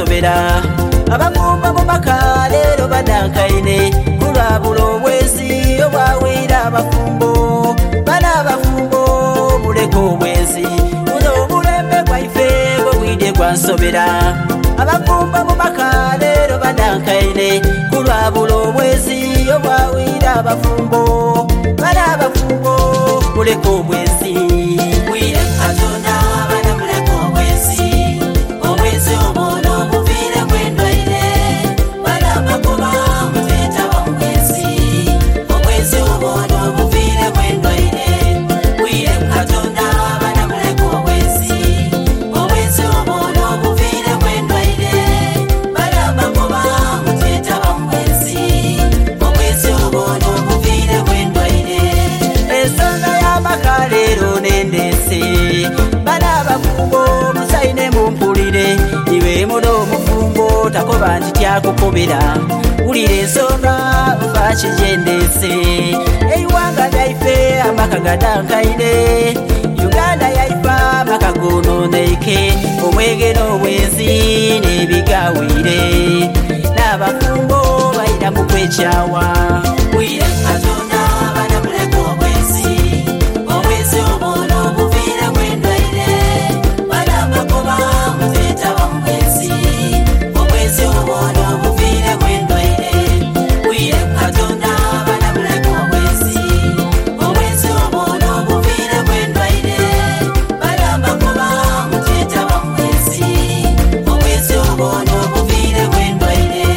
gwansobera abafumbo mubaka leero badankaine kulwabula obwezi obwawira abafumbo bana abafumbo muleka obwezi buno obulembe bwaife bwobwidde gwansobera abafumbo mubaka leero badankaine kulwabula obwezi obwawira abafumbo bana abafumbo muleka obwezi wire Katonda bana muleka obwezi obwezi obuno buvire mwendwaire bana magoba muteta bamwezi obwezi obuno buvire mwendwaire wire Katonda bana muleka obwezi obwezi obuno buvire mwendwaire bana magoba muteta bamwezi obwezi obuno buvire mwendwaire ensonga y'amaka leero nendese bana abafumbo musaine mumpulire iwe muno omufumbo takoba nti tyakukobera wulira ensonga nfa kigyendese eiwanga lyaife amaka gadankaine Uganda yaife amaka gononeike omwege n'obwenzi n'ebigawire n'abafumbo bayira mu kwekyawa wire Katonda bana muleka obwezi obwezi obuno buvire mwendwaire bana magoba muteta bamwezi obwezi obuno buvire mwendwaire wire Katonda bana muleka obwezi obwezi obuno buvire mwendwaire bana magoba muteta bamwezi obwezi obuno buvire mwendwaire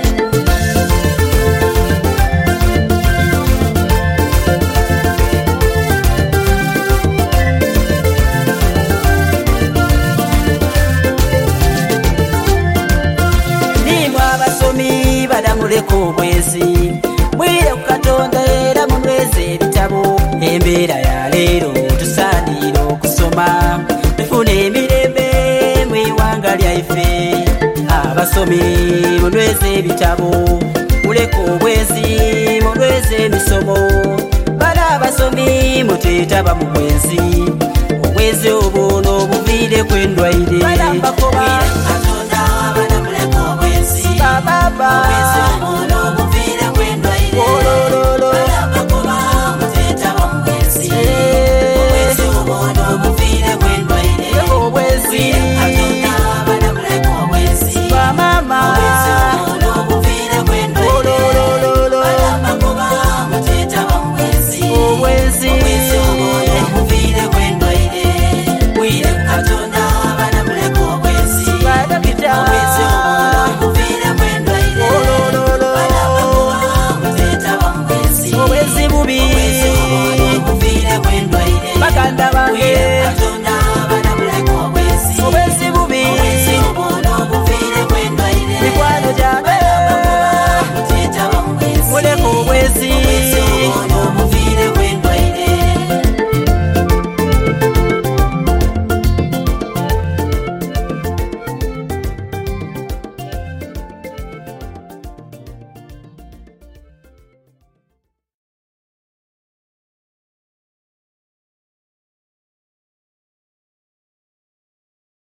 abasomi badamuleka obwezi bwire ku Katonda era munyweze ebitabo embeera ya leero tusaanira okusoma tufune emirembe mu iwanga lyaife abasomi munyweze ebitabo muleka obwezi munyweze emisomo bana abasomi muteetaba mu bwezi obwezi obuno buviire kwendwaire